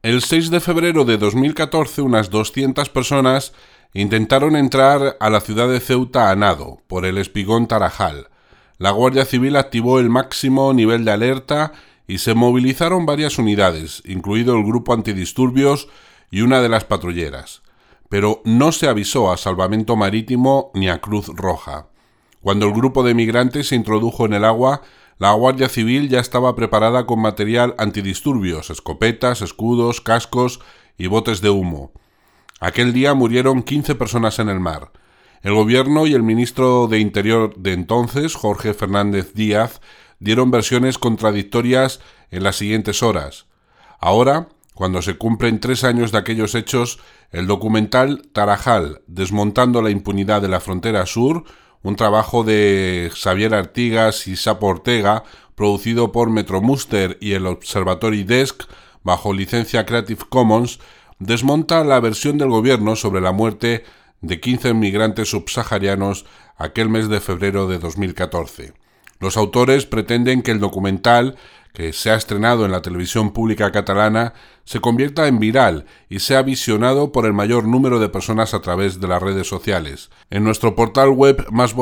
El 6 de febrero de 2014, unas 200 personas intentaron entrar a la ciudad de Ceuta a nado, por el espigón Tarajal. La Guardia Civil activó el máximo nivel de alerta y se movilizaron varias unidades, incluido el grupo antidisturbios y una de las patrulleras. Pero no se avisó a Salvamento Marítimo ni a Cruz Roja. Cuando el grupo de migrantes se introdujo en el agua, la Guardia Civil ya estaba preparada con material antidisturbios, escopetas, escudos, cascos y botes de humo. Aquel día murieron 15 personas en el mar. El gobierno y el ministro de Interior de entonces, Jorge Fernández Díaz, dieron versiones contradictorias en las siguientes horas. Ahora, cuando se cumplen 3 años de aquellos hechos, el documental Tarajal, desmontando la impunidad de la frontera sur, un trabajo de Xavier Artigas y Sapo Ortega, producido por Metromuster y el Observatory Desk, bajo licencia Creative Commons, desmonta la versión del gobierno sobre la muerte de 15 migrantes subsaharianos aquel mes de febrero de 2014. Los autores pretenden que el documental, que se ha estrenado en la televisión pública catalana, se convierta en viral y sea visionado por el mayor número de personas a través de las redes sociales. En nuestro portal web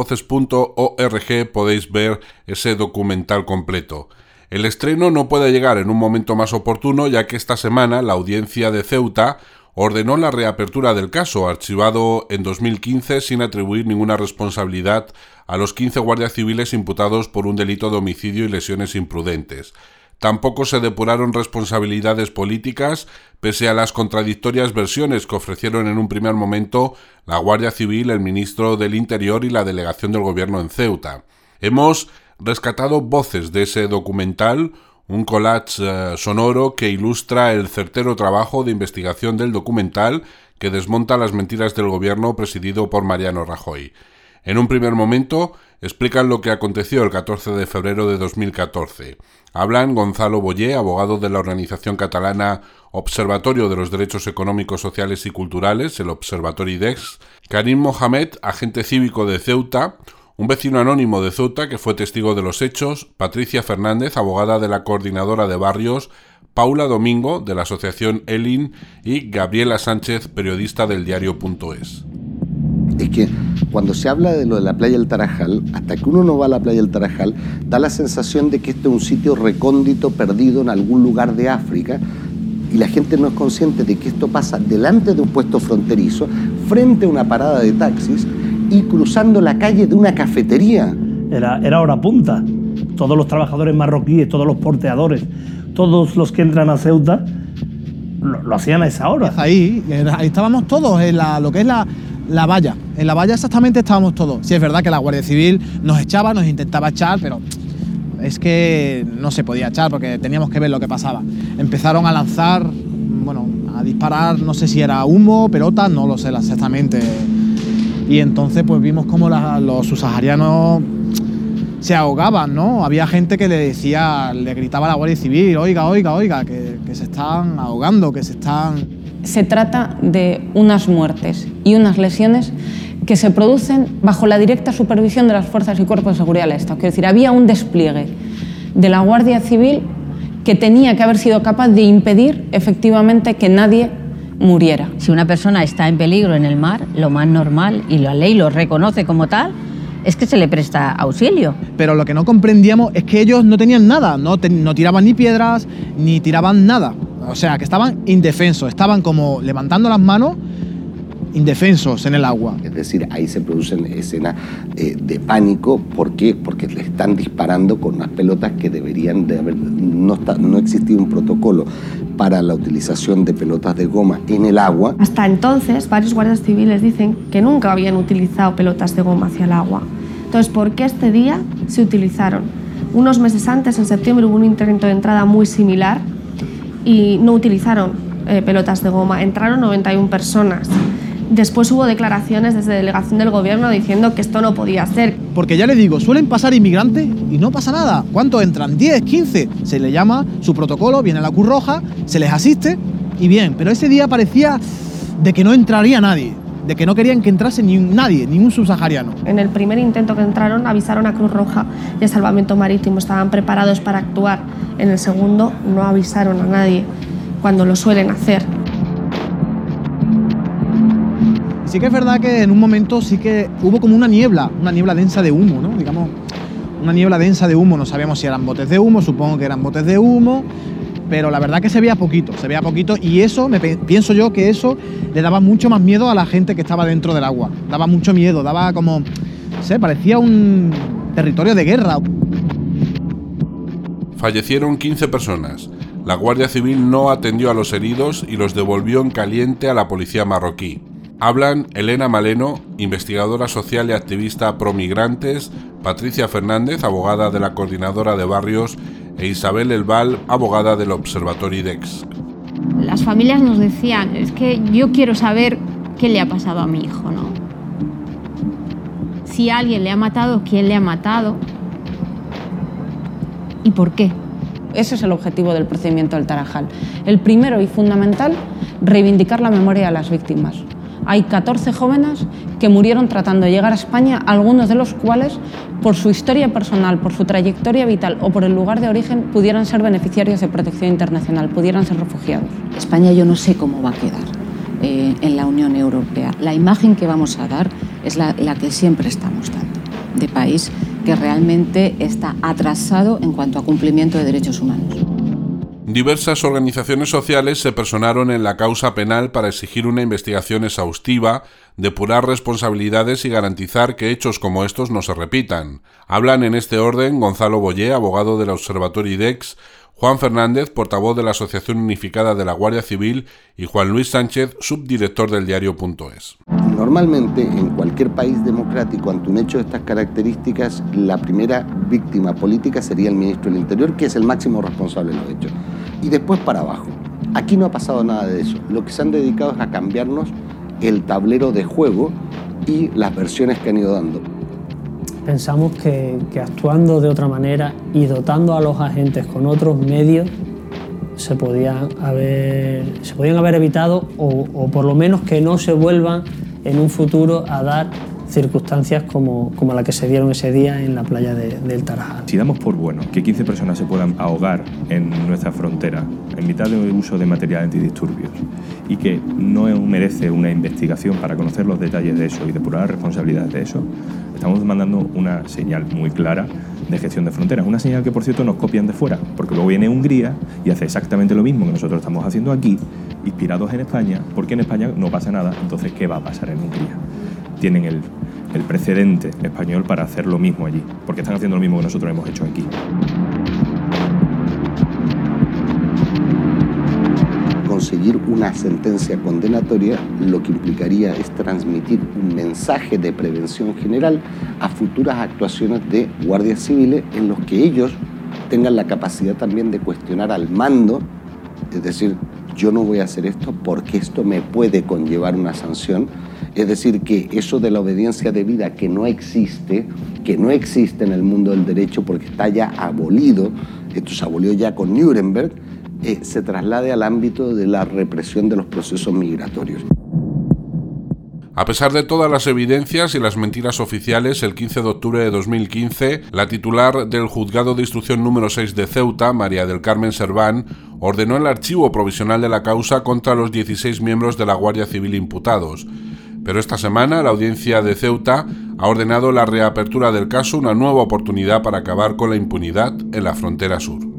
masvoces.org podéis ver ese documental completo. El estreno no puede llegar en un momento más oportuno, ya que esta semana la Audiencia de Ceuta ordenó la reapertura del caso, archivado en 2015 sin atribuir ninguna responsabilidad a los 15 guardias civiles imputados por un delito de homicidio y lesiones imprudentes. Tampoco se depuraron responsabilidades políticas, pese a las contradictorias versiones que ofrecieron en un primer momento la Guardia Civil, el ministro del Interior y la delegación del gobierno en Ceuta. Hemos rescatado voces de ese documental, un collage sonoro que ilustra el certero trabajo de investigación del documental que desmonta las mentiras del gobierno presidido por Mariano Rajoy. En un primer momento explican lo que aconteció el 14 de febrero de 2014. Hablan Gonzalo Boyer, abogado de la organización catalana Observatorio de los Derechos Económicos, Sociales y Culturales, el Observatory Desk, Karim Mohamed, agente cívico de Ceuta, un vecino anónimo de Ceuta que fue testigo de los hechos, Patricia Fernández, abogada de la Coordinadora de Barrios, Paula Domingo, de la asociación ELIN, y Gabriela Sánchez, periodista del diario.es. Es que cuando se habla de lo de la playa del Tarajal, hasta que uno no va a la playa del Tarajal, da la sensación de que este es un sitio recóndito, perdido en algún lugar de África, y la gente no es consciente de que esto pasa delante de un puesto fronterizo, frente a una parada de taxis y cruzando la calle de una cafetería. Era hora punta. Todos los trabajadores marroquíes, todos los porteadores, todos los que entran a Ceuta, lo hacían a esa hora. Ahí estábamos todos en lo que es la valla. En la valla exactamente estábamos todos. Sí, es verdad que la Guardia Civil nos echaba, nos intentaba echar, pero es que no se podía echar porque teníamos que ver lo que pasaba. Empezaron a lanzar, a disparar, no sé si era humo, pelotas, no lo sé exactamente. Y entonces pues vimos cómo los subsaharianos se ahogaban, ¿no? Había gente que le gritaba a la Guardia Civil, oiga, que se están ahogando, que se están... Se trata de unas muertes y unas lesiones que se producen bajo la directa supervisión de las fuerzas y cuerpos de seguridad del Estado. Quiero decir, había un despliegue de la Guardia Civil que tenía que haber sido capaz de impedir efectivamente que nadie muriera. Si una persona está en peligro en el mar, lo más normal, y la ley lo reconoce como tal, es que se le presta auxilio. Pero lo que no comprendíamos es que ellos no tenían nada, no tiraban ni piedras, ni tiraban nada. O sea, que estaban indefensos, estaban como levantando las manos, indefensos en el agua. Es decir, ahí se producen escenas de pánico. ¿Por qué? Porque le están disparando con unas pelotas que deberían de haber... No existía un protocolo para la utilización de pelotas de goma en el agua. Hasta entonces, varios guardias civiles dicen que nunca habían utilizado pelotas de goma hacia el agua. Entonces, ¿por qué este día se utilizaron? Unos meses antes, en septiembre, hubo un intento de entrada muy similar y no utilizaron pelotas de goma. Entraron 91 personas. Después hubo declaraciones desde delegación del gobierno diciendo que esto no podía ser. Porque ya les digo, suelen pasar inmigrantes y no pasa nada. ¿Cuántos entran? 10, 15. Se les llama su protocolo, viene la Cruz Roja, se les asiste y bien. Pero ese día parecía de que no entraría nadie, de que no querían que entrase nadie, ningún subsahariano. En el primer intento que entraron avisaron a Cruz Roja y a Salvamento Marítimo, estaban preparados para actuar. En el segundo no avisaron a nadie. cuando lo suelen hacer. Sí que es verdad que en un momento sí que hubo como una niebla densa de humo, ¿no? Digamos, una niebla densa de humo, no sabíamos si eran botes de humo, supongo que eran botes de humo, pero la verdad que se veía poquito y eso, pienso yo que eso le daba mucho más miedo a la gente que estaba dentro del agua, daba mucho miedo, daba como, no sé, parecía un territorio de guerra. Fallecieron 15 personas. La Guardia Civil no atendió a los heridos y los devolvió en caliente a la policía marroquí. Hablan Elena Maleno, investigadora social y activista promigrantes, Patricia Fernández, abogada de la Coordinadora de Barrios, e Isabel Elval, abogada del Observatorio IDEX. Las familias nos decían, es que yo quiero saber qué le ha pasado a mi hijo, ¿no? Si alguien le ha matado, ¿quién le ha matado? ¿Y por qué? Ese es el objetivo del procedimiento del Tarajal. El primero y fundamental, reivindicar la memoria de las víctimas. Hay 14 jóvenes que murieron tratando de llegar a España, algunos de los cuales, por su historia personal, por su trayectoria vital o por el lugar de origen, pudieran ser beneficiarios de protección internacional, pudieran ser refugiados. España yo no sé cómo va a quedar en la Unión Europea. La imagen que vamos a dar es la que siempre estamos dando, de país que realmente está atrasado en cuanto a cumplimiento de derechos humanos. Diversas organizaciones sociales se personaron en la causa penal para exigir una investigación exhaustiva, depurar responsabilidades y garantizar que hechos como estos no se repitan. Hablan en este orden Gonzalo Boyé, abogado del Observatorio IDEX, Juan Fernández, portavoz de la Asociación Unificada de la Guardia Civil, y Juan Luis Sánchez, subdirector del diario.es. Normalmente, en cualquier país democrático, ante un hecho de estas características, la primera víctima política sería el ministro del Interior, que es el máximo responsable de los hechos. Y después para abajo. Aquí no ha pasado nada de eso. Lo que se han dedicado es a cambiarnos el tablero de juego y las versiones que han ido dando. Pensamos que actuando de otra manera y dotando a los agentes con otros medios se podían haber evitado o por lo menos que no se vuelvan en un futuro a dar circunstancias como la que se dieron ese día en la playa del Tarajal. Si damos por bueno que 15 personas se puedan ahogar en nuestra frontera en mitad de uso de material antidisturbios y que no merece una investigación para conocer los detalles de eso y depurar las responsabilidades de eso, estamos mandando una señal muy clara de gestión de fronteras. Una señal que, por cierto, nos copian de fuera, porque luego viene Hungría y hace exactamente lo mismo que nosotros estamos haciendo aquí, inspirados en España, porque en España no pasa nada. Entonces, ¿qué va a pasar en Hungría? Tienen el precedente español para hacer lo mismo allí, porque están haciendo lo mismo que nosotros hemos hecho aquí. Conseguir una sentencia condenatoria lo que implicaría es transmitir un mensaje de prevención general a futuras actuaciones de guardias civiles en los que ellos tengan la capacidad también de cuestionar al mando, es decir, yo no voy a hacer esto porque esto me puede conllevar una sanción. Es decir, que eso de la obediencia debida que no existe en el mundo del derecho porque está ya abolido, esto se abolió ya con Nuremberg, se traslade al ámbito de la represión de los procesos migratorios. A pesar de todas las evidencias y las mentiras oficiales, el 15 de octubre de 2015, la titular del Juzgado de Instrucción número 6 de Ceuta, María del Carmen Serván, ordenó el archivo provisional de la causa contra los 16 miembros de la Guardia Civil imputados. Pero esta semana la Audiencia de Ceuta ha ordenado la reapertura del caso, una nueva oportunidad para acabar con la impunidad en la frontera sur.